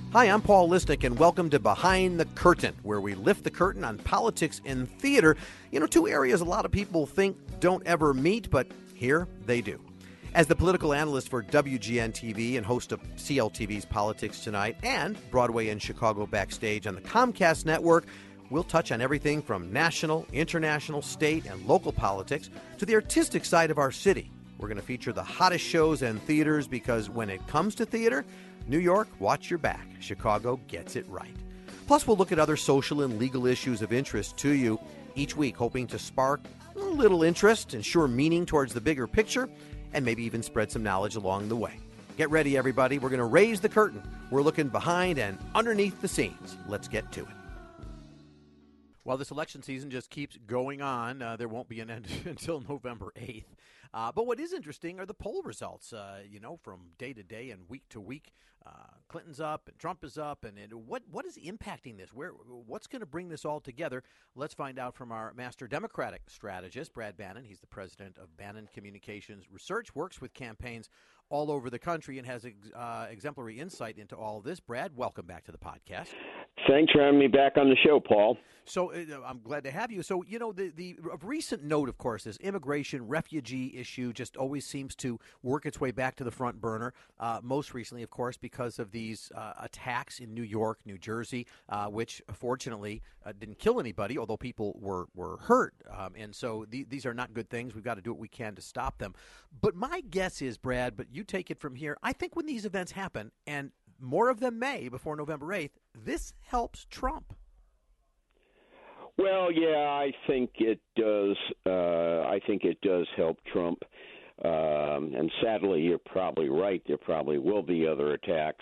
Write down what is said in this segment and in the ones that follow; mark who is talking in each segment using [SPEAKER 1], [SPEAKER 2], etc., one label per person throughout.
[SPEAKER 1] Hi, I'm Paul Lisnick, and welcome to Behind the Curtain, where we lift the curtain on politics and theater. You know, two areas a lot of people think don't ever meet, but here they do. As the political analyst for WGN TV and host of CLTV's Politics Tonight and Broadway and Chicago Backstage on the Comcast network, we'll touch on everything from national, international, state, and local politics to the artistic side of our city. We're going to feature the hottest shows and theaters because when it comes to theater, New York, watch your back. Chicago gets it right. Plus, we'll look at other social and legal issues of interest to you each week, hoping to spark a little interest, ensure meaning towards the bigger picture, and maybe even spread some knowledge along the way. Get ready, everybody. We're going to raise the curtain. We're looking behind and underneath the scenes. Let's get to it. Well, this election season just keeps going on. There won't be an end until November 8th. But what is interesting are the poll results, from day to day and week to week. Clinton's up and Trump is up. And what is impacting this? What's going to bring this all together? Let's find out from our master Democratic strategist, Brad Bannon. He's the president of Bannon Communications Research, works with campaigns all over the country, and has exemplary insight into all of this. Brad, welcome back to the podcast.
[SPEAKER 2] Thanks for having me back on the show, Paul.
[SPEAKER 1] So I'm glad to have you. So, the of recent note, of course, this immigration refugee issue just always seems to work its way back to the front burner. Most recently, of course, because of these attacks in New York, New Jersey, which fortunately didn't kill anybody, although people were hurt. And so these are not good things. We've got to do what we can to stop them. But my guess is, Brad, but you take it from here, I think when these events happen, and more of them may before November 8th, this helps Trump.
[SPEAKER 2] Well, yeah, I think it does. I think it does help Trump. And sadly, you're probably right. There probably will be other attacks.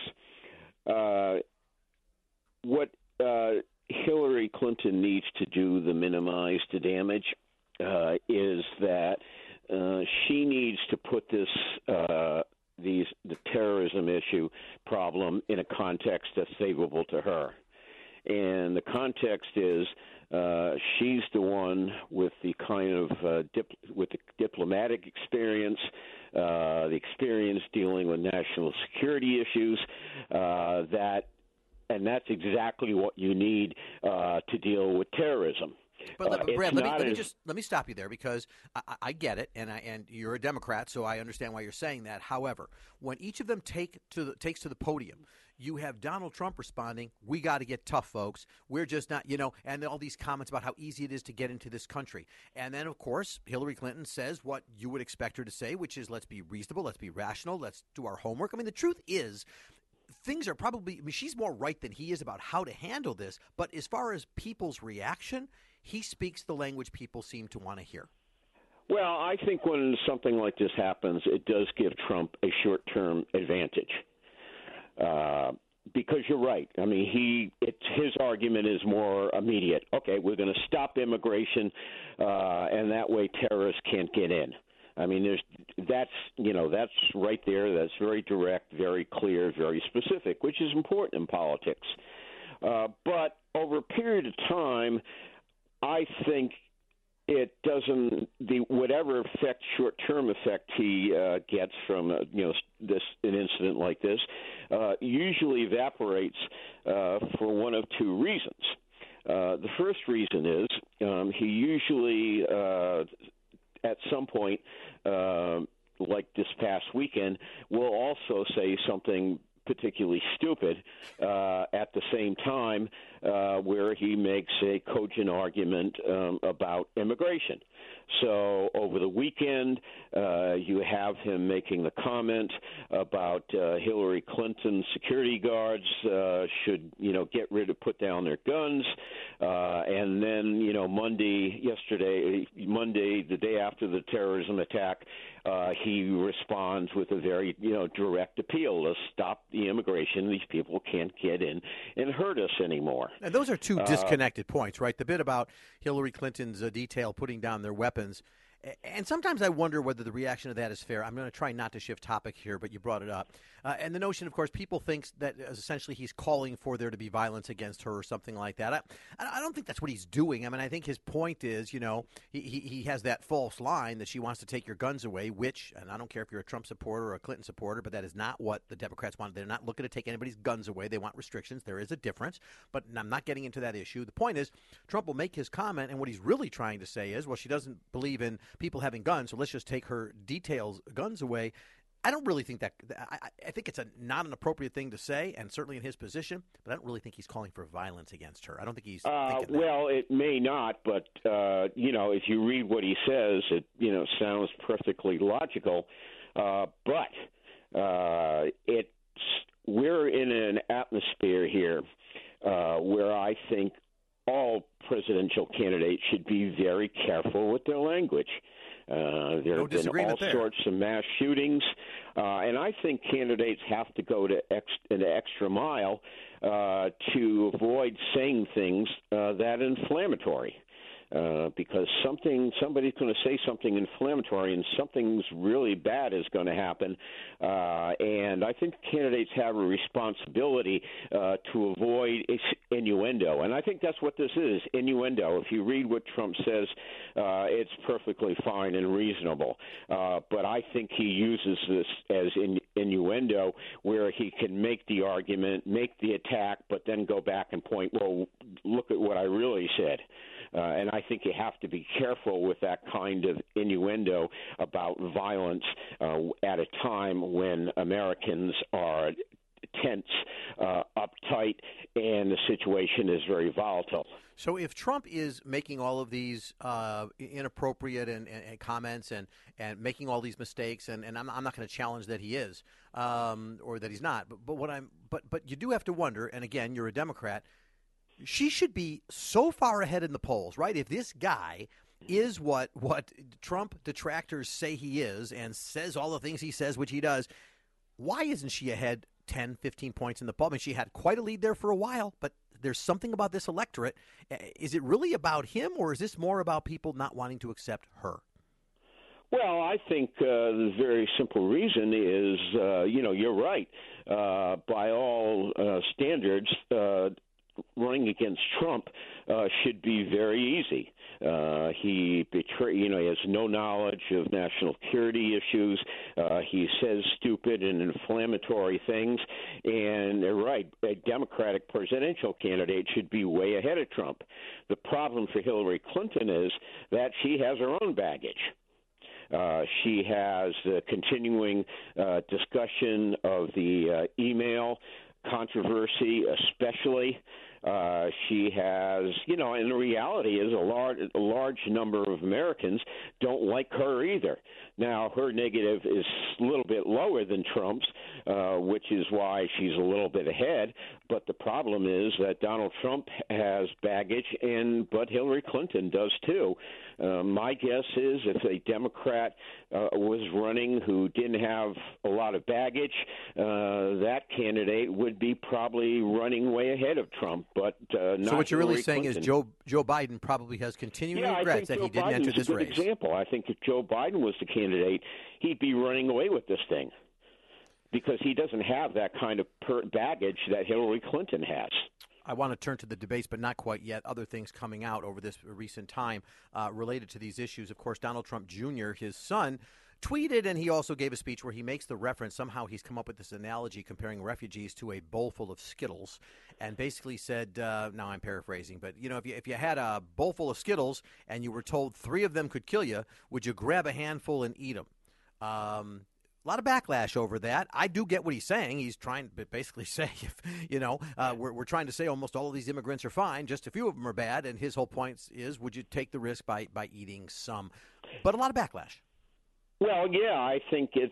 [SPEAKER 2] What Hillary Clinton needs to do to minimize the damage is that she needs to put the terrorism issue problem in a context that's favorable to her. And the context is she's the one with the kind of with the diplomatic experience, the experience dealing with national security issues, and that's exactly what you need to deal with terrorism.
[SPEAKER 1] But Brad, let me stop you there because I get it, and you're a Democrat, so I understand why you're saying that. However, when each of them takes to the podium, you have Donald Trump responding, "We got to get tough, folks. We're just not, and all these comments about how easy it is to get into this country. And then, of course, Hillary Clinton says what you would expect her to say, which is, let's be reasonable, let's be rational, let's do our homework. I mean, the truth is, things are probably, she's more right than he is about how to handle this. But as far as people's reaction, he speaks the language people seem to want to hear.
[SPEAKER 2] Well, I think when something like this happens, it does give Trump a short-term advantage. Because you're right. I mean, his argument is more immediate. Okay, we're going to stop immigration, and that way terrorists can't get in. I mean, that's right there. That's very direct, very clear, very specific, which is important in politics. But over a period of time, I think it doesn't whatever effect, short-term effect he gets from an incident like this usually evaporates for one of two reasons. The first reason is he usually at some point, like this past weekend, will also say something particularly stupid at the same time where he makes a cogent argument about immigration. So over the weekend, you have him making the comment about Hillary Clinton's security guards should, put down their guns. And then, Monday, the day after the terrorism attack, he responds with a very, direct appeal to stop the immigration. These people can't get in and hurt us anymore.
[SPEAKER 1] And those are two disconnected points, right? The bit about Hillary Clinton's detail putting down their weapons And sometimes I wonder whether the reaction to that is fair. I'm going to try not to shift topic here, but you brought it up. And the notion, of course, people think that essentially he's calling for there to be violence against her or something like that. I don't think that's what he's doing. I mean, I think his point is, he has that false line that she wants to take your guns away, which, and I don't care if you're a Trump supporter or a Clinton supporter, but that is not what the Democrats want. They're not looking to take anybody's guns away. They want restrictions. There is a difference, but I'm not getting into that issue. The point is, Trump will make his comment, and what he's really trying to say is, well, she doesn't believe in people having guns, so let's just take her guns away. I don't really think that. I think it's not an appropriate thing to say, and certainly in his position. But I don't really think he's calling for violence against her. I don't think he's.
[SPEAKER 2] Well, it may not, but if you read what he says, it sounds perfectly logical. But we're in an atmosphere here where I think all presidential candidates should be very careful with their language. There have been all sorts of mass shootings, and I think candidates have to go to an extra mile to avoid saying things that inflammatory. Because somebody's going to say something inflammatory and something's really bad is going to happen. And I think candidates have a responsibility to avoid innuendo. And I think that's what this is, innuendo. If you read what Trump says, it's perfectly fine and reasonable. But I think he uses this as innuendo where he can make the argument, make the attack, but then go back and point, well, look at what I really said. And I think you have to be careful with that kind of innuendo about violence at a time when Americans are tense, uptight, and the situation is very volatile.
[SPEAKER 1] So if Trump is making all of these inappropriate and comments and making all these mistakes, and I'm not going to challenge that he is or that he's not, but you do have to wonder, and again, you're a Democrat, she should be so far ahead in the polls, right? If this guy is what Trump detractors say he is and says all the things he says, which he does, why isn't she ahead 10, 15 points in the poll? I mean, she had quite a lead there for a while, but there's something about this electorate. Is it really about him, or is this more about people not wanting to accept her?
[SPEAKER 2] Well, I think the very simple reason is, you're right. By all standards, running against Trump should be very easy. He has no knowledge of national security issues. He says stupid and inflammatory things. And they're right, a Democratic presidential candidate should be way ahead of Trump. The problem for Hillary Clinton is that she has her own baggage. She has the continuing discussion of the email controversy, especially. She has, and the reality is a large number of Americans don't like her either. Now, her negative is a little bit lower than Trump's, which is why she's a little bit ahead. But the problem is that Donald Trump has baggage, but Hillary Clinton does too. My guess is if a Democrat was running who didn't have a lot of baggage, that candidate would be probably running way ahead of Trump. But not
[SPEAKER 1] so what you're really
[SPEAKER 2] Hillary
[SPEAKER 1] saying
[SPEAKER 2] Clinton.
[SPEAKER 1] is Joe Biden probably has continuing regrets that he didn't enter this race.
[SPEAKER 2] Example. I think if Joe Biden was the candidate, he'd be running away with this thing because he doesn't have that kind of baggage that Hillary Clinton has.
[SPEAKER 1] I want to turn to the debates, but not quite yet. Other things coming out over this recent time related to these issues. Of course, Donald Trump Jr., his son, tweeted, and he also gave a speech where he makes the reference. Somehow he's come up with this analogy comparing refugees to a bowl full of Skittles, and basically said, now I'm paraphrasing, but if you had a bowl full of Skittles and you were told 3 of them could kill you, would you grab a handful and eat them? A lot of backlash over that. I do get what he's saying. He's trying to basically say, we're trying to say almost all of these immigrants are fine, just a few of them are bad, and his whole point is, would you take the risk by eating some? But a lot of backlash.
[SPEAKER 2] Well, yeah, I think it's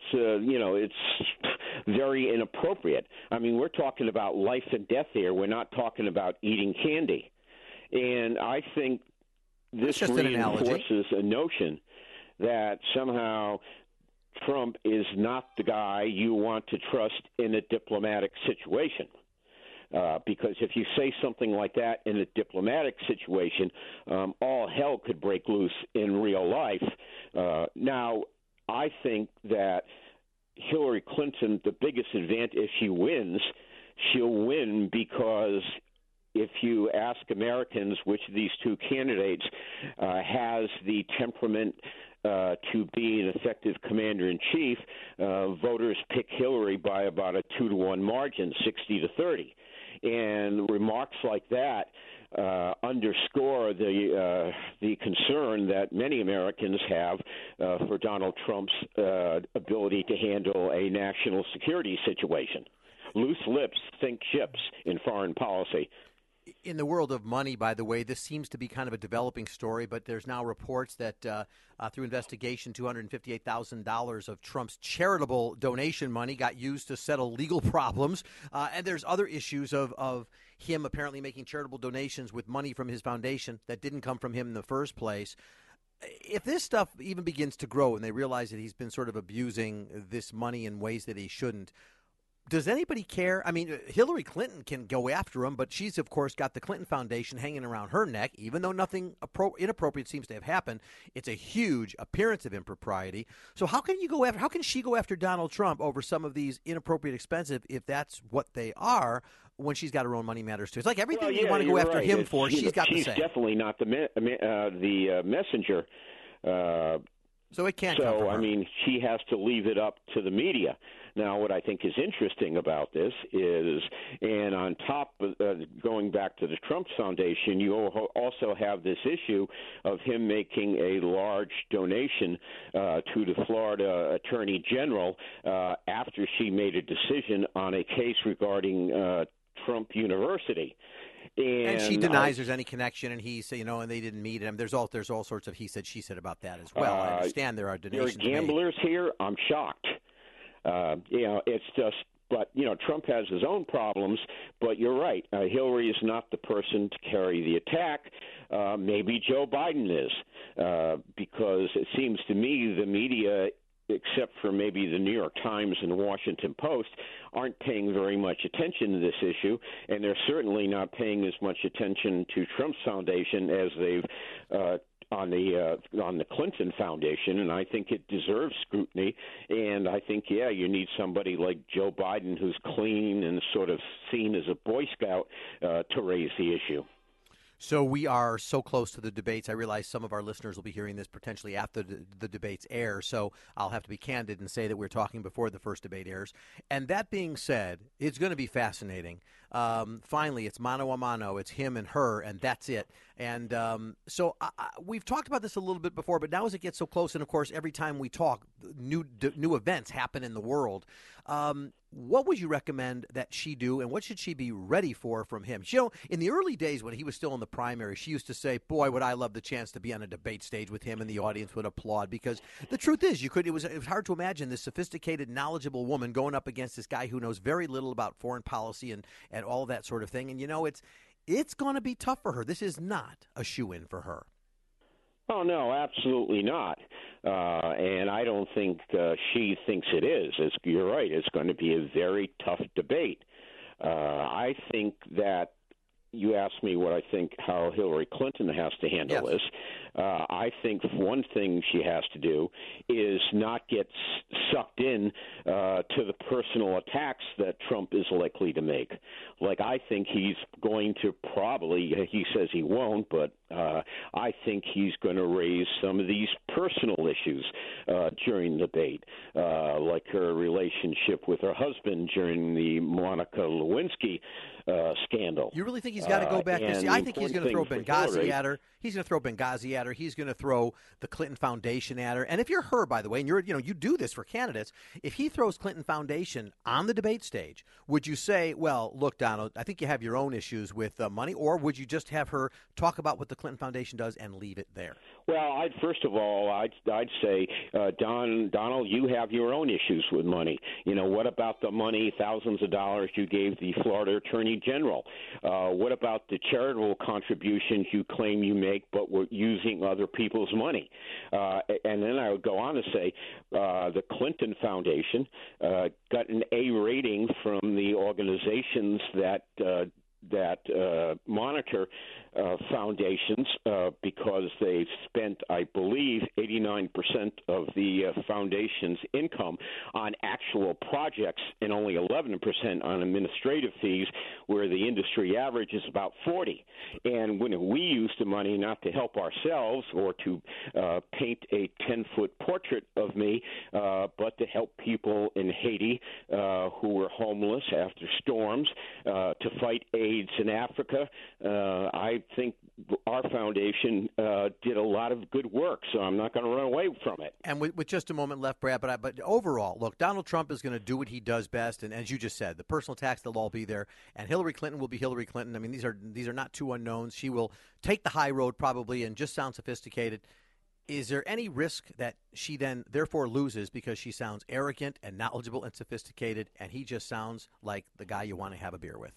[SPEAKER 2] very inappropriate. I mean, we're talking about life and death here. We're not talking about eating candy. And I think this reinforces a notion that somehow Trump is not the guy you want to trust in a diplomatic situation. because if you say something like that in a diplomatic situation, all hell could break loose in real life. Now, I think that Hillary Clinton, the biggest advantage, if she wins, she'll win because if you ask Americans which of these two candidates has the temperament to be an effective commander-in-chief, voters pick Hillary by about a 2-to-1 margin, 60-30. And remarks like that underscore the concern that many Americans have for Donald Trump's ability to handle a national security situation. Loose lips sink ships in foreign policy.
[SPEAKER 1] In the world of money, by the way, this seems to be kind of a developing story, but there's now reports that through investigation, $258,000 of Trump's charitable donation money got used to settle legal problems. And there's other issues of him apparently making charitable donations with money from his foundation that didn't come from him in the first place. If this stuff even begins to grow and they realize that he's been sort of abusing this money in ways that he shouldn't, does anybody care? I mean, Hillary Clinton can go after him, but she's, of course, got the Clinton Foundation hanging around her neck, even though nothing inappropriate seems to have happened. It's a huge appearance of impropriety. So how can she go after Donald Trump over some of these inappropriate expenses if that's what they are when she's got her own money matters too? It's like everything you want to go after him for, she's got the same.
[SPEAKER 2] She's definitely not the messenger.
[SPEAKER 1] So it can't come from her.
[SPEAKER 2] I mean, she has to leave it up to the media. Now, what I think is interesting about this is, and on top of going back to the Trump Foundation, you also have this issue of him making a large donation to the Florida Attorney General after she made a decision on a case regarding Trump University.
[SPEAKER 1] And she denies there's any connection, and he's, and they didn't meet him. There's all sorts of he said, she said about that as well. I understand there are donations.
[SPEAKER 2] There are gamblers here. I'm shocked. It's just, but, Trump has his own problems, but you're right. Hillary is not the person to carry the attack. Maybe Joe Biden is, because it seems to me the media, except for maybe the New York Times and the Washington Post, aren't paying very much attention to this issue, and they're certainly not paying as much attention to Trump's foundation as they've on the Clinton Foundation, and I think it deserves scrutiny. And I think, you need somebody like Joe Biden who's clean and sort of seen as a Boy Scout to raise the issue.
[SPEAKER 1] So we are so close to the debates. I realize some of our listeners will be hearing this potentially after the debates air, so I'll have to be candid and say that we're talking before the first debate airs. And that being said, it's going to be fascinating. Finally, it's mano a mano. It's him and her, and that's it. And so we've talked about this a little bit before, but now as it gets so close, and of course every time we talk, new events happen in the world. What would you recommend that she do, and what should she be ready for from him? In the early days when he was still in the primary, she used to say, boy, would I love the chance to be on a debate stage with him, and the audience would applaud, because the truth is, it was hard to imagine this sophisticated, knowledgeable woman going up against this guy who knows very little about foreign policy and all that sort of thing. And, it's going to be tough for her. This is not a shoo-in for her.
[SPEAKER 2] Oh, no, absolutely not. And I don't think she thinks it is. You're right. It's going to be a very tough debate. I think that you asked me what I think how Hillary Clinton has to handle this. I think one thing she has to do is not get sucked in to the personal attacks that Trump is likely to make. Like, I think he's going to he says he won't, but I think he's going to raise some of these personal issues during the debate, like her relationship with her husband during the Monica Lewinsky scandal.
[SPEAKER 1] You really think he's got to go back this year? I think he's going to throw Benghazi at her. He's going to throw Benghazi at her. He's going to throw the Clinton Foundation at her. And if you're her, by the way, and you do this for candidates, if he throws Clinton Foundation on the debate stage, would you say, well, look, Donald, I think you have your own issues with money, or would you just have her talk about what the Clinton Foundation does and leave it there?
[SPEAKER 2] Well, first of all, I'd say, Donald, you have your own issues with money. What about the money, thousands of dollars you gave the Florida Attorney General? What about the charitable contributions you claim you make, but were using other people's money? And then I would go on to say, the Clinton Foundation got an A rating from the organizations that monitor foundations because they've spent, I believe, 89% of the foundation's income on actual projects and only 11% on administrative fees, where the industry average is about 40. And when we use the money not to help ourselves or to paint a 10-foot portrait of me, but to help people in Haiti who were homeless after storms, to fight AIDS in Africa, I think our foundation did a lot of good work, so I'm not going to run away from it.
[SPEAKER 1] And with just a moment left, Brad, but overall, look, Donald Trump is going to do what he does best, and as you just said, the personal attacks, they'll all be there, and Hillary Clinton will be Hillary Clinton. I mean, these are not two unknowns. She will take the high road probably and just sound sophisticated. Is there any risk that she then therefore loses because she sounds arrogant and knowledgeable and sophisticated, and he just sounds like the guy you want to have a beer with?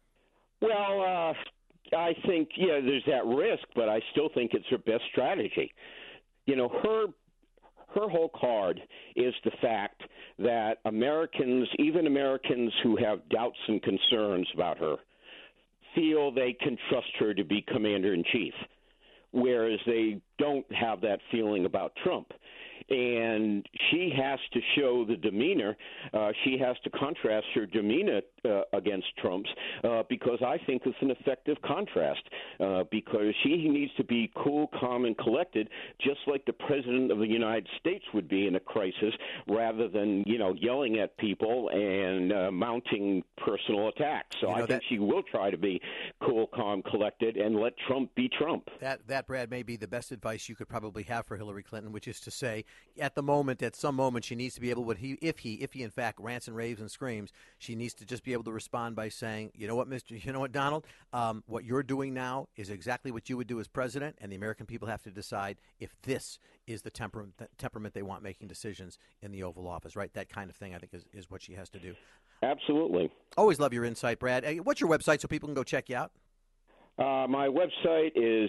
[SPEAKER 2] Well, I think, there's that risk, but I still think it's her best strategy. Her whole card is the fact that Americans, even Americans who have doubts and concerns about her, feel they can trust her to be commander-in-chief, whereas they don't have that feeling about Trump. And she has to show the demeanor. She has to contrast her demeanor against Trump's because I think it's an effective contrast because she needs to be cool, calm, and collected, just like the President of the United States would be in a crisis, rather than, yelling at people and mounting personal attacks. So I think she will try to be cool, calm, collected, and let Trump be Trump.
[SPEAKER 1] That, Brad, may be the best advice you could probably have for Hillary Clinton, which is to say, at some moment, she needs to be able, if he in fact rants and raves and screams, she needs to just be able to respond by saying, you know what, Donald, what you're doing now is exactly what you would do as president, and the American people have to decide if this is the temperament they want making decisions in the Oval Office, right? That kind of thing, I think, is what she has to do.
[SPEAKER 2] Absolutely.
[SPEAKER 1] Always love your insight, Brad. What's your website so people can go check you out?
[SPEAKER 2] My website is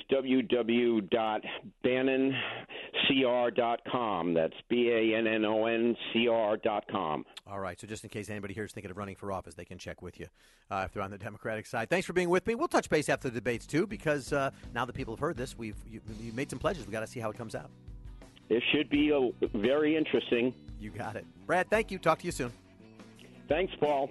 [SPEAKER 2] www.bannoncr.com. That's BANNONCR.com.
[SPEAKER 1] All right. So just in case anybody here is thinking of running for office, they can check with you if they're on the Democratic side. Thanks for being with me. We'll touch base after the debates, too, because now that people have heard this, you made some pledges. We've got to see how it comes out.
[SPEAKER 2] It should be very interesting.
[SPEAKER 1] You got it. Brad, thank you. Talk to you soon.
[SPEAKER 2] Thanks, Paul.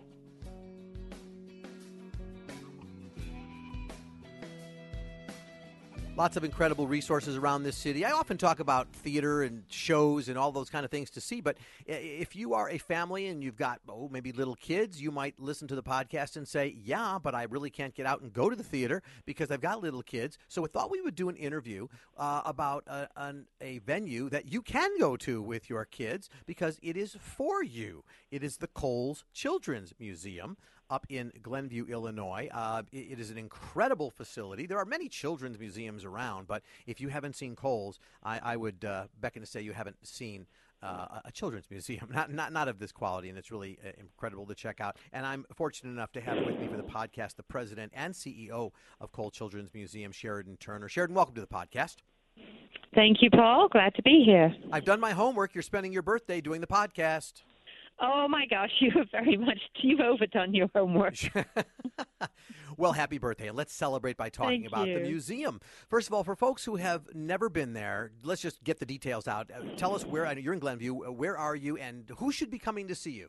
[SPEAKER 1] Lots of incredible resources around this city. I often talk about theater and shows and all those kind of things to see, but if you are a family and you've got, maybe little kids, you might listen to the podcast and say, yeah, but I really can't get out and go to the theater because I've got little kids. So we thought we would do an interview about a venue that you can go to with your kids because it is for you. It is the Coles Children's Museum up in Glenview, Illinois. It is an incredible facility. There are many children's museums around, but if you haven't seen Coles, I would beckon to say you haven't seen a children's museum, not of this quality, and it's really incredible to check out. And I'm fortunate enough to have with me for the podcast the president and CEO of Coles Children's Museum, Sheridan Turner. Sheridan, welcome to the podcast.
[SPEAKER 3] Thank you, Paul. Glad to be here.
[SPEAKER 1] I've done my homework. You're spending your birthday doing the podcast.
[SPEAKER 3] Oh, my gosh, you've overdone your homework.
[SPEAKER 1] Well, happy birthday. Let's celebrate by talking about the museum. First of all, for folks who have never been there, let's just get the details out. Tell us where, I know you're in Glenview, where are you, and who should be coming to see you?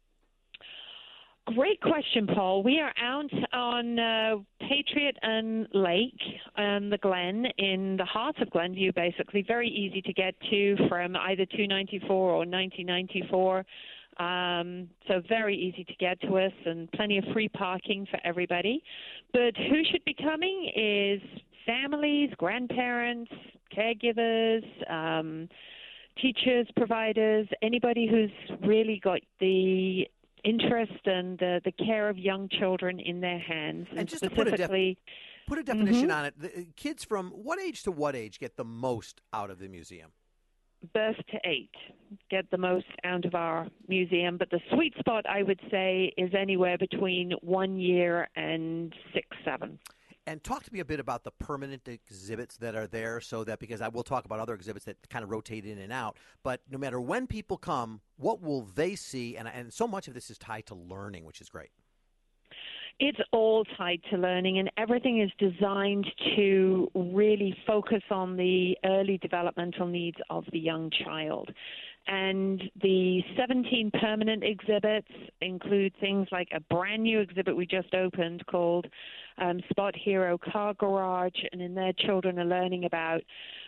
[SPEAKER 3] Great question, Paul. We are out on Patriot and Lake and the Glen in the heart of Glenview, basically. Very easy to get to from either 294 or 9094. So very easy to get to us and plenty of free parking for everybody. But who should be coming is families, grandparents, caregivers, teachers, providers, anybody who's really got the interest and the care of young children in their hands.
[SPEAKER 1] And just specifically, Put a definition on it. Kids from what age to what age get the most out of the museum?
[SPEAKER 3] Birth to 8 get the most out of our museum, but the sweet spot, I would say, is anywhere between 1 year and 6, 7.
[SPEAKER 1] And talk to me a bit about the permanent exhibits that are there, so that, because I will talk about other exhibits that kind of rotate in and out, but no matter when people come, what will they see? And so much of this is tied to learning, which is great.
[SPEAKER 3] It's all tied to learning, and everything is designed to really focus on the early developmental needs of the young child. And the 17 permanent exhibits include things like a brand new exhibit we just opened called Spot Hero Car Garage, and in there children are learning about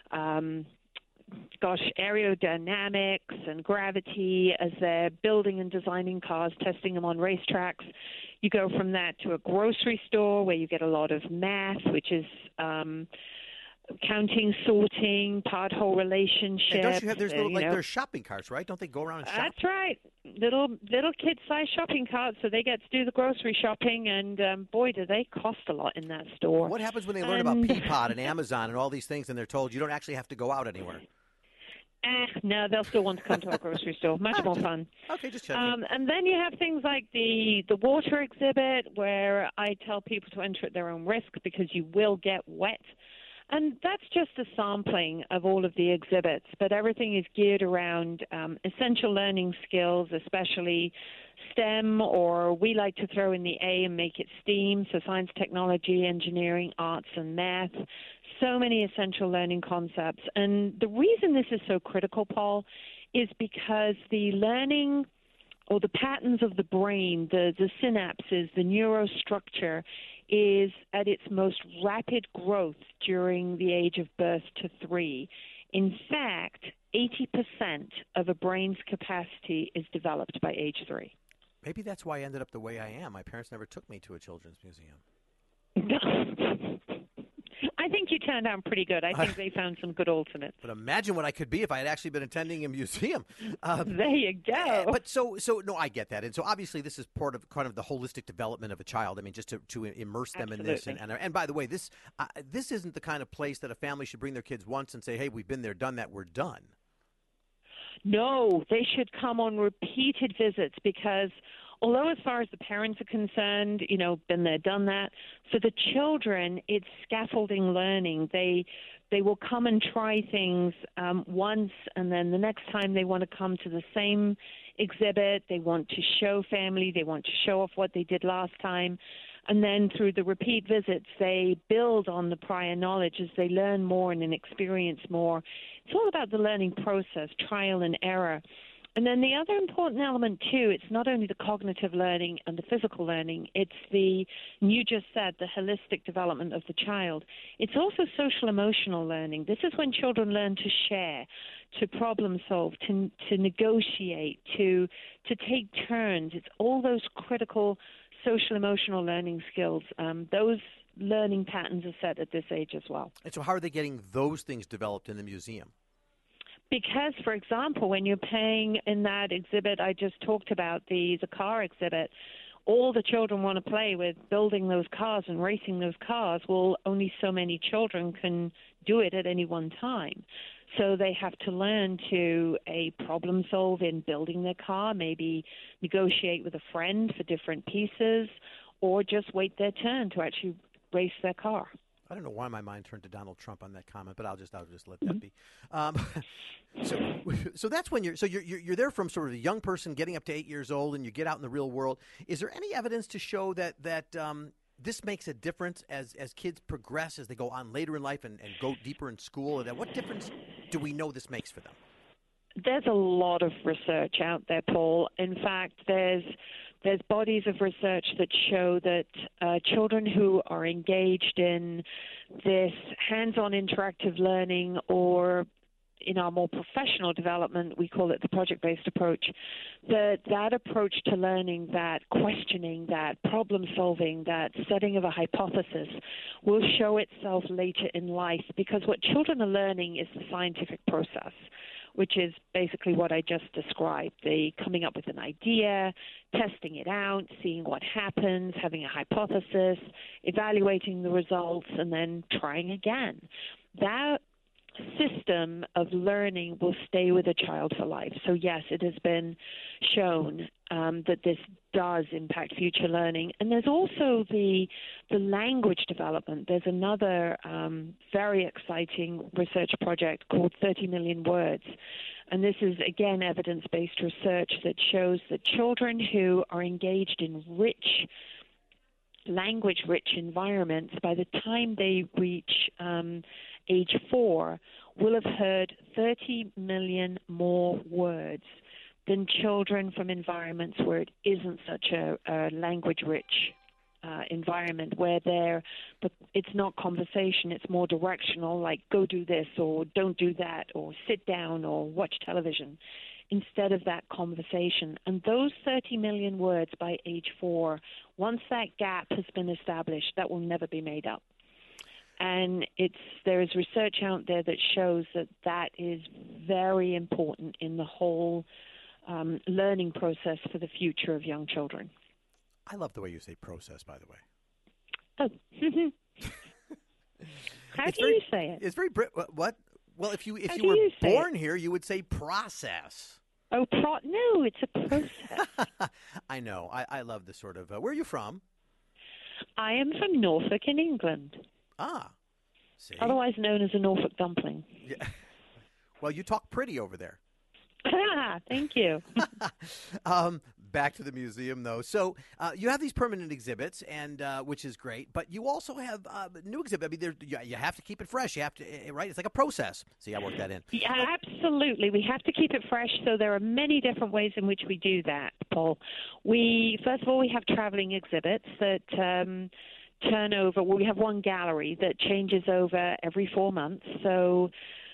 [SPEAKER 3] aerodynamics and gravity as they're building and designing cars, testing them on racetracks. You go from that to a grocery store where you get a lot of math, which is counting, sorting, part-whole relationships.
[SPEAKER 1] And don't you have, there's shopping carts, right? Don't they go around and shop?
[SPEAKER 3] That's right. Little kid-sized shopping carts, so they get to do the grocery shopping, and boy, do they cost a lot in that store.
[SPEAKER 1] What happens when they learn about Peapod and Amazon and all these things, and they're told you don't actually have to go out anywhere?
[SPEAKER 3] No, they'll still want to come to our grocery store. Much more fun.
[SPEAKER 1] Okay, just checking.
[SPEAKER 3] And then you have things like the water exhibit, where I tell people to enter at their own risk because you will get wet. And that's just a sampling of all of the exhibits, but everything is geared around essential learning skills, especially STEM, or we like to throw in the A and make it STEAM, so science, technology, engineering, arts, and math. So many essential learning concepts. And the reason this is so critical, Paul, is because the learning or the patterns of the brain, the synapses, the neurostructure is at its most rapid growth during the age of birth to 3. In fact, 80% of a brain's capacity is developed by age 3.
[SPEAKER 1] Maybe that's why I ended up the way I am. My parents never took me to a children's museum.
[SPEAKER 3] I think you turned out pretty good. I think they found some good alternates.
[SPEAKER 1] But imagine what I could be if I had actually been attending a museum.
[SPEAKER 3] There you go.
[SPEAKER 1] But so no, I get that. And so obviously this is part of kind of the holistic development of a child. I mean, just to immerse them in this. And by the way, this isn't the kind of place that a family should bring their kids once and say, hey, we've been there, done that, we're done.
[SPEAKER 3] No, they should come on repeated visits because although as far as the parents are concerned, been there, done that, for the children, it's scaffolding learning. They will come and try things once, and then the next time they want to come to the same exhibit. They want to show family. They want to show off what they did last time. And then through the repeat visits, they build on the prior knowledge as they learn more and experience more. It's all about the learning process, trial and error. And then the other important element, too, it's not only the cognitive learning and the physical learning, it's and you just said, the holistic development of the child. It's also social-emotional learning. This is when children learn to share, to problem solve, to negotiate, to take turns. It's all those critical social-emotional learning skills. Those learning patterns are set at this age as well.
[SPEAKER 1] And so how are they getting those things developed in the museum?
[SPEAKER 3] Because, for example, when you're paying in that exhibit I just talked about, the car exhibit, all the children want to play with building those cars and racing those cars. Well, only so many children can do it at any one time. So they have to learn to problem solve in building their car, maybe negotiate with a friend for different pieces, or just wait their turn to actually race their car.
[SPEAKER 1] I don't know why my mind turned to Donald Trump on that comment, but I'll just let that be. So that's when you're there from sort of a young person getting up to 8 years old, and you get out in the real world. Is there any evidence to show that this makes a difference as kids progress, as they go on later in life and go deeper in school? And what difference do we know this makes for them?
[SPEAKER 3] There's a lot of research out there, Paul. In fact, there's bodies of research that show that children who are engaged in this hands-on interactive learning, or in our more professional development, we call it the project-based approach, that approach to learning, that questioning, that problem-solving, that setting of a hypothesis will show itself later in life, because what children are learning is the scientific process. which is basically what I just described, the coming up with an idea, testing it out, seeing what happens, having a hypothesis, evaluating the results, and then trying again. That system of learning will stay with a child for life. So yes, it has been shown that this does impact future learning. And there's also the language development. There's another very exciting research project called 30 Million Words. And this is, again, evidence-based research that shows that children who are engaged in language-rich environments, by the time they reach age 4, will have heard 30 million more words than children from environments where it isn't such a language-rich environment, where it's not conversation, it's more directional, like go do this or don't do that or sit down or watch television, instead of that conversation. And those 30 million words by age 4, once that gap has been established, that will never be made up. And there is research out there that shows that is very important in the whole learning process for the future of young children.
[SPEAKER 1] I love the way you say process, by the way.
[SPEAKER 3] Oh. How do you say it?
[SPEAKER 1] It's very what? Well, if you were born here, you would say process.
[SPEAKER 3] Oh, no, it's a process.
[SPEAKER 1] I know. I love this sort of. Where are you from?
[SPEAKER 3] I am from Norfolk in England.
[SPEAKER 1] Ah, see.
[SPEAKER 3] Otherwise known as a Norfolk dumpling.
[SPEAKER 1] Yeah. Well, you talk pretty over there.
[SPEAKER 3] Thank you.
[SPEAKER 1] Back to the museum, though. So you have these permanent exhibits, and which is great. But you also have new exhibits. I mean, you have to keep it fresh. You have to, right? It's like a process. See, I worked that in.
[SPEAKER 3] Yeah, absolutely. We have to keep it fresh. So there are many different ways in which we do that, Paul. First of all, we have traveling exhibits that turn over. Well, we have one gallery that changes over every 4 months. So,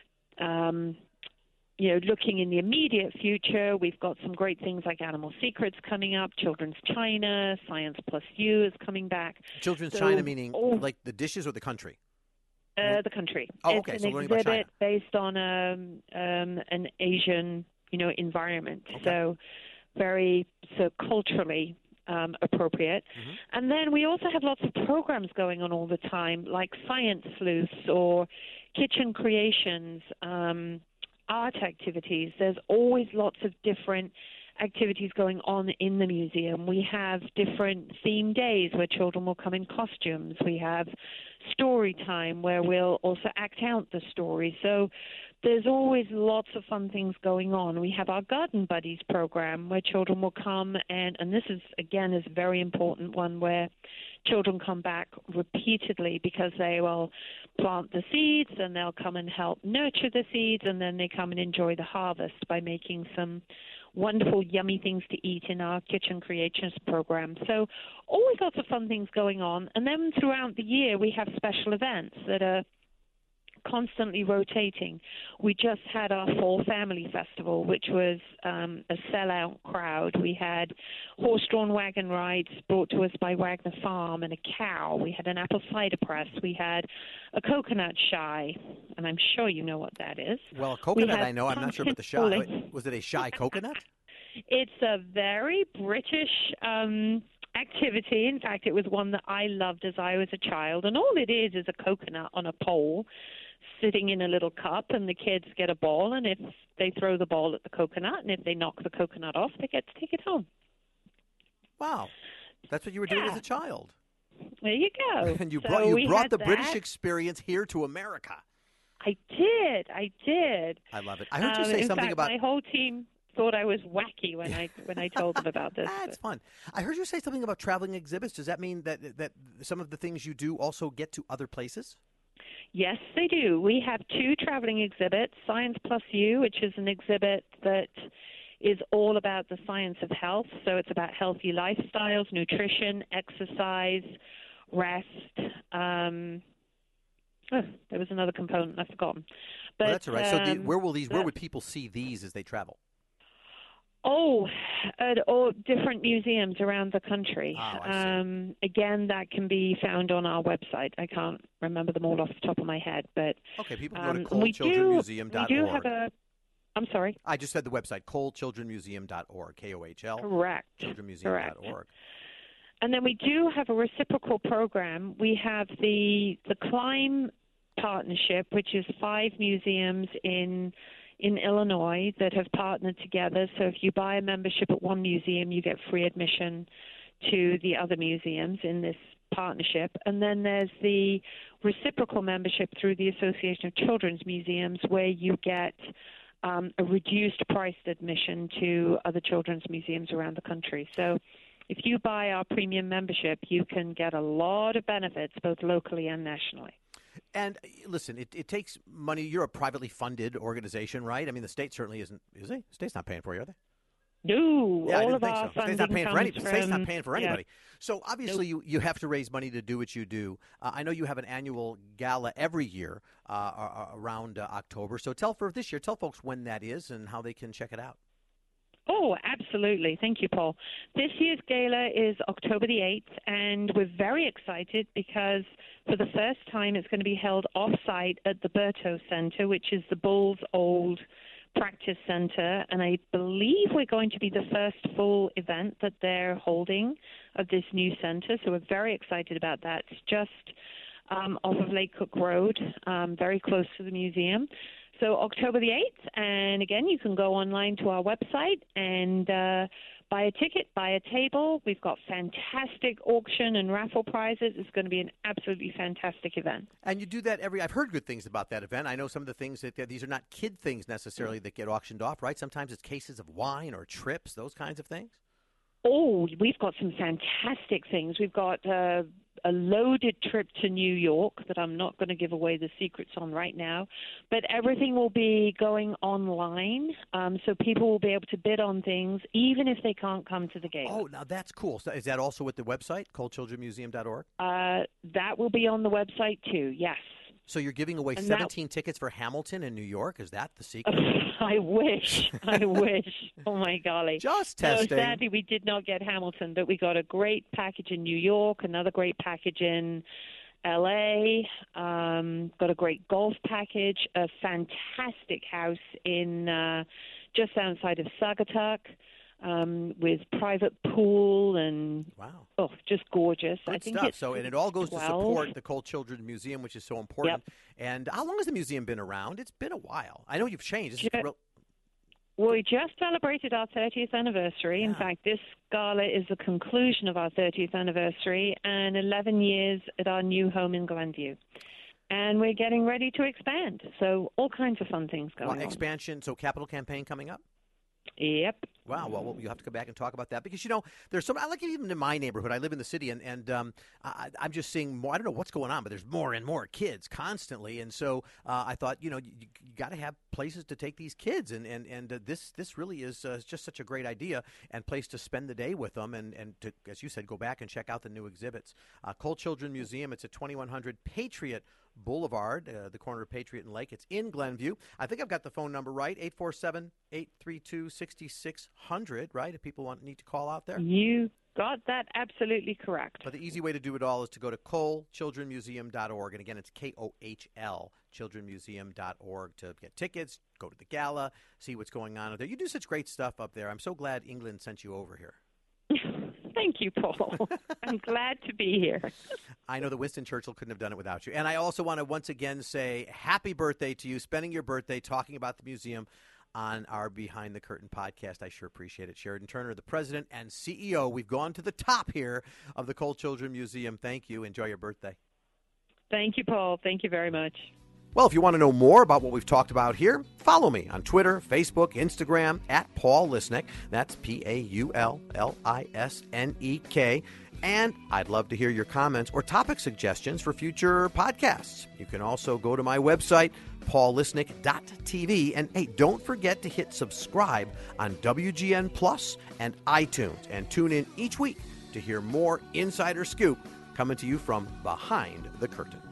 [SPEAKER 3] looking in the immediate future, we've got some great things like Animal Secrets coming up, Children's China, Science Plus U is coming back.
[SPEAKER 1] Children's China meaning like the dishes or the country?
[SPEAKER 3] The country.
[SPEAKER 1] Oh, okay.
[SPEAKER 3] It's
[SPEAKER 1] So
[SPEAKER 3] an
[SPEAKER 1] learning about China.
[SPEAKER 3] exhibit based on an Asian, environment.
[SPEAKER 1] Okay.
[SPEAKER 3] So culturally appropriate. Mm-hmm. And then we also have lots of programs going on all the time, like Science Sleuths or Kitchen Creations, art activities. There's always lots of different activities going on in the museum. We have different theme days where children will come in costumes. We have story time where we'll also act out the story. So there's always lots of fun things going on. We have our Garden Buddies program where children will come and this is, again, is a very important one where children come back repeatedly because they will plant the seeds and they'll come and help nurture the seeds, and then they come and enjoy the harvest by making some wonderful, yummy things to eat in our Kitchen Creations program. So always lots of fun things going on. And then throughout the year, we have special events that are constantly rotating. We just had our Fall Family Festival, which was a sellout crowd. We had horse-drawn wagon rides brought to us by Wagner Farm and a cow. We had an apple cider press. We had a coconut shy, and I'm sure you know what that is.
[SPEAKER 1] Well, a coconut I know. I'm not sure about the shy. Was it a shy coconut?
[SPEAKER 3] It's a very British activity. In fact, it was one that I loved as I was a child. And all it is a coconut on a pole sitting in a little cup, and the kids get a ball, and if they throw the ball at the coconut, and if they knock the coconut off, they get to take it home.
[SPEAKER 1] Wow. That's what you were doing as a child.
[SPEAKER 3] There you go.
[SPEAKER 1] And you brought the British experience here to America.
[SPEAKER 3] I did.
[SPEAKER 1] I love it. I heard you say something about
[SPEAKER 3] my whole team thought I was wacky when I told them about this.
[SPEAKER 1] That's fun. I heard you say something about traveling exhibits. Does that mean that some of the things you do also get to other places?
[SPEAKER 3] Yes, they do. We have 2 traveling exhibits, Science Plus U, which is an exhibit that is all about the science of health. So it's about healthy lifestyles, nutrition, exercise, rest. There was another component I've forgotten. But,
[SPEAKER 1] that's all right. So where would people see these as they travel?
[SPEAKER 3] At all different museums around the country.
[SPEAKER 1] Oh, I see.
[SPEAKER 3] Again, that can be found on our website. I can't remember them all off the top of my head, but
[SPEAKER 1] okay, people can go to coldchildrenmuseum.org.
[SPEAKER 3] We do have I'm sorry?
[SPEAKER 1] I just said the website, KohlChildrenMuseum.org, KOHL.
[SPEAKER 3] Correct.
[SPEAKER 1] Childrenmuseum.org.
[SPEAKER 3] Correct. And then we do have a reciprocal program. We have the Climb Partnership, which is 5 museums in Illinois that have partnered together. So if you buy a membership at one museum, you get free admission to the other museums in this partnership. And then there's the reciprocal membership through the Association of Children's Museums, where you get a reduced priced admission to other children's museums around the country. So if you buy our premium membership, you can get a lot of benefits, both locally and nationally.
[SPEAKER 1] And listen, it takes money. You're a privately funded organization, right? I mean, the state certainly isn't, is it? The state's not paying for you, are they?
[SPEAKER 3] No,
[SPEAKER 1] yeah,
[SPEAKER 3] all of our funding
[SPEAKER 1] comes from... The state's not paying for anybody.
[SPEAKER 3] Yeah.
[SPEAKER 1] So obviously you have to raise money to do what you do. I know you have an annual gala every year around October. So tell folks when that is and how they can check it out.
[SPEAKER 3] Oh, absolutely. Thank you, Paul. This year's gala is October the 8th, and we're very excited because for the first time it's going to be held off-site at the Berto Center, which is the Bulls' old practice center, and I believe we're going to be the first full event that they're holding of this new center, so we're very excited about that. It's just off of Lake Cook Road, very close to the museum. So October the 8th, and again, you can go online to our website and buy a ticket, buy a table. We've got fantastic auction and raffle prizes. It's going to be an absolutely fantastic event.
[SPEAKER 1] And you do that I've heard good things about that event. I know some of the things that these are not kid things necessarily that get auctioned off, right? Sometimes it's cases of wine or trips, those kinds of things.
[SPEAKER 3] Oh, we've got some fantastic things. We've got a loaded trip to New York that I'm not going to give away the secrets on right now, but everything will be going online, so people will be able to bid on things even if they can't come to the gala.
[SPEAKER 1] Oh, now that's cool. So is that also at the website, KohlChildrenMuseum.org?
[SPEAKER 3] That will be on the website too, yes.
[SPEAKER 1] So you're giving away 17 tickets for Hamilton in New York? Is that the secret?
[SPEAKER 3] I wish. Oh, my golly.
[SPEAKER 1] Just testing.
[SPEAKER 3] So sadly, we did not get Hamilton, but we got a great package in New York, another great package in L.A., got a great golf package, a fantastic house in just outside of Saugatuck. With private pool and just gorgeous.
[SPEAKER 1] Good
[SPEAKER 3] I think
[SPEAKER 1] stuff.
[SPEAKER 3] It's
[SPEAKER 1] and it all goes
[SPEAKER 3] 12.
[SPEAKER 1] to support the Kohl Children's Museum, which is so important. Yep. And how long has the museum been around? It's been a while. I know you've changed.
[SPEAKER 3] We just celebrated our 30th anniversary.
[SPEAKER 1] Yeah.
[SPEAKER 3] In fact, this gala is the conclusion of our 30th anniversary and 11 years at our new home in Glenview. And we're getting ready to expand. So all kinds of fun things going on.
[SPEAKER 1] Expansion, so capital campaign coming up?
[SPEAKER 3] Yep.
[SPEAKER 1] Wow. Well, you have to go back and talk about that because, there's some, I like it even in my neighborhood. I live in the city and I'm just seeing more. I don't know what's going on, but there's more and more kids constantly. And so I thought, you got to have places to take these kids. And this really is just such a great idea and place to spend the day with them. And to, as you said, go back and check out the new exhibits. Kohl Children's Museum, it's at 2100 Patriot Boulevard, the corner of Patriot and Lake. It's in Glenview. I think I've got the phone number right, 847-832-6600, right, if people need to call out there?
[SPEAKER 3] You got that absolutely correct.
[SPEAKER 1] But the easy way to do it all is to go to KohlChildrenMuseum.org. And again, it's KOHL, childrenmuseum.org, to get tickets, go to the gala, see what's going on there. You do such great stuff up there. I'm so glad England sent you over here.
[SPEAKER 3] Thank you, Paul. I'm glad to be here.
[SPEAKER 1] I know that Winston Churchill couldn't have done it without you. And I also want to once again say happy birthday to you, spending your birthday talking about the museum on our Behind the Curtain podcast. I sure appreciate it. Sheridan Turner, the president and CEO. We've gone to the top here of the Kohl Children's Museum. Thank you. Enjoy your birthday.
[SPEAKER 3] Thank you, Paul. Thank you very much.
[SPEAKER 1] Well, if you want to know more about what we've talked about here, follow me on Twitter, Facebook, Instagram, at Paul Lisnek. That's PaulLisnek. And I'd love to hear your comments or topic suggestions for future podcasts. You can also go to my website, paullisnek.tv. And hey, don't forget to hit subscribe on WGN Plus and iTunes. And tune in each week to hear more insider scoop coming to you from Behind the Curtain.